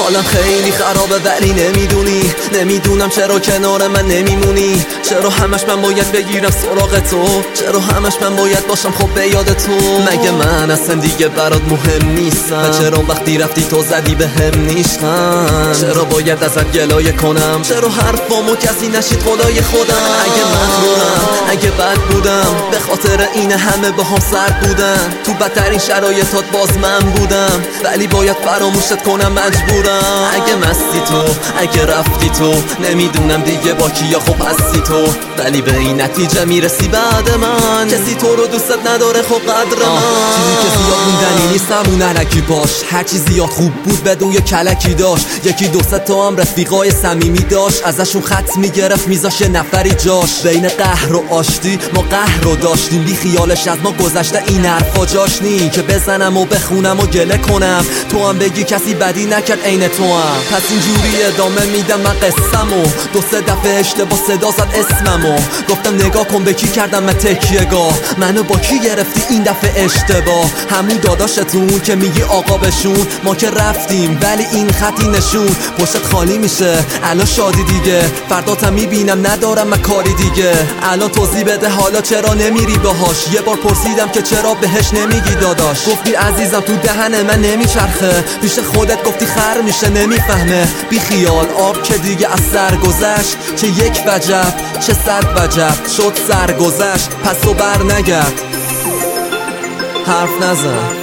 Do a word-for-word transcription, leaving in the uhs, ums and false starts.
حالم خیلی خرابه ولی نمیدونی، نمیدونم چرا کنار من نمیمونی، چرا همش من باید بگیرم سراغ تو، چرا همش من باید باشم خب به یاد تو. مگه من اصلا دیگه برات مهم نیستم؟ و چرا وقتی رفتی تو زدی به هم نیستم؟ چرا باید ازت گلایه کنم؟ چرا حرفامو کسی نشید خدای خودم؟ اگه مغرورم، اگه بد بودم، به خاطر این همه با هم سرد بودم، تو بدترین شرایطات باز من بودم، ولی باید فراموشت کنم مجبورم. اگه مستی تو، اگه رفتی تو، نمیدونم دیگه با کیا خوب هستی تو، ولی به این نتیجه میرسی بعد من کسی تو رو دوست نداره خب قدر من. چیزی که زیاد موندنی نیست همون علکی باش، هر چی زیاد خوب بود بدون یه کلکی داشت، یکی دو سه تا هم رفیقای صمیمی داشت، ازشون خط میگرفت میذاش یه نفری جاش. بین قهر و آشتی ما قهر رو داشتیم، بی خیالش از ما گذشته این حرفا جاش نی که بزنم و بخونم و گله کنم، تو هم بگی کسی بدی نکرد عین تو هم. پس اینجوری ادامه میدم من قصه‌مو، دو سه دفعه اشتباه صدا زد اسممو، گفتم نگاه کن به کی کردم من تکیه‌گاه، منو با کی گرفتی این دفعه اشتباه؟ همون داداشتون که میگی آقا بشون، ما که رفتیم ولی این خطی نشون، پشتت خالی میشه الان شادی دیگه، فرداتم میبینم ندارم من کاری دیگه، الان توضیح بده حالا چرا نمیری باهاش؟ یه بار پرسیدم که چرا بهش نمیگی داداش، گفتی عزیزم تو دهن من نمیچرخه، پیش خودت گفتی خر میشه نمیفهمه، بی خیال آب که دیگه از سر گذشت، چه یک وجب چه صد وجب شد سر گذشت، پس تو بر نگرد حرف نزن.